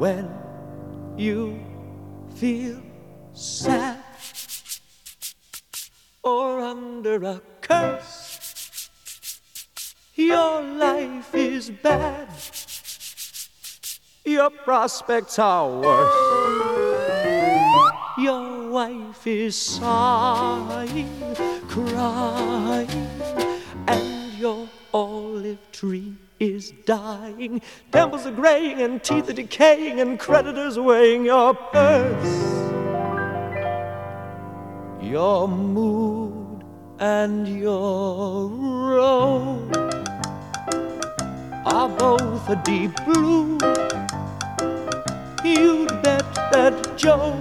when you feel sad or under a curse, your life is bad, your prospects are worse, your wife is sighing, crying, and your olive tree is dying. Temples are graying and teeth are decaying and creditors weighing your purse. Your mood and your road are both a deep blue. You'd bet that Joe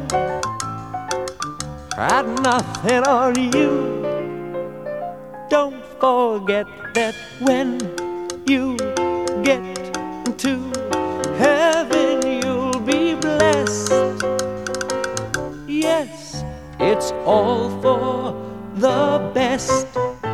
had nothing on you. Don't forget that when you get to heaven, you'll be blessed. Yes, it's all for the best.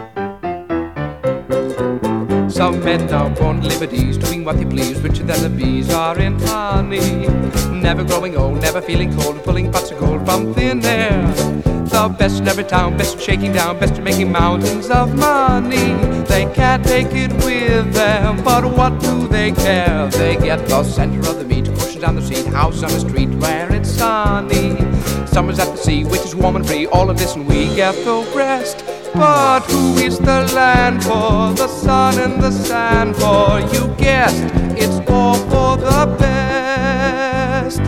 Some men are born liberties, doing what they please, richer than the bees are in honey. Never growing old, never feeling cold, pulling pots of gold from thin air. The best in every town, best at shaking down, best at making mountains of money. They can't take it with them, but what do they care? They get the center of the meat, cushions on the seat, house on the street where it's sunny. Summer's at the sea, which is warm and free, all of this and we get the rest. But who is the land for, the sun and the sand for? You guessed, it's all for the best.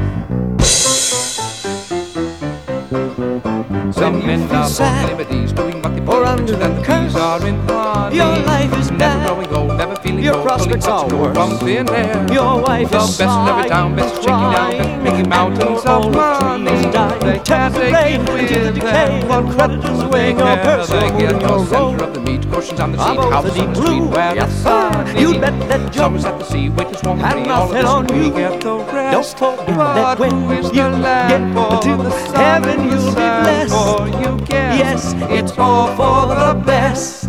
Some men are born liberties, doing what they please, under and the bees are in honey. Your life is never bad, growing old, never feeling your old, prospects are worse, from thin air. Your wife is the best in every town, best at shaking down, best at making mountains of money. They can't take it with them, but creditors weighing your purse. They get the center of the meat, cushions on the seat, house on the street where it's sunny. You bet that Joe Summer's at the sea, which is warm and free, all of nothing this on and we you. get the rest. Don't forget But that when who is you the land get for, to the sun heaven, and the you'll be sand blessed. for? You guess, Yes, it's all for the best.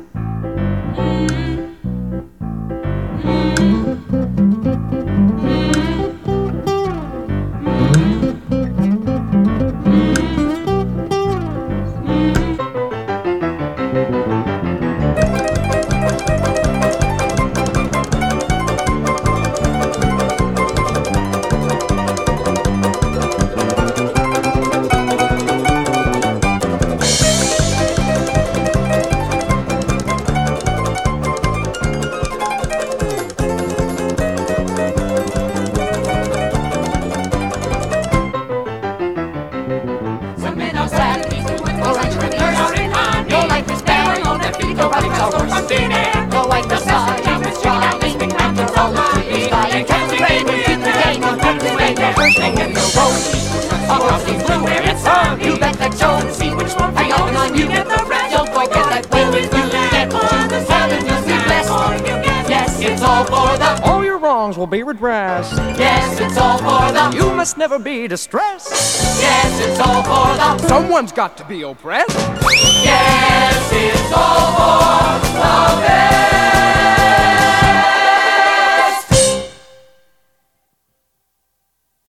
You bet that Joe and see which one for you and you get the rest. Don't forget that when you get to heaven, you'll be blessed. Yes, it's all for the. all your wrongs will be redressed. Yes, it's all for the. You must never be distressed. Yes, it's all for the. Someone's got to be oppressed. Yes, it's all for the best.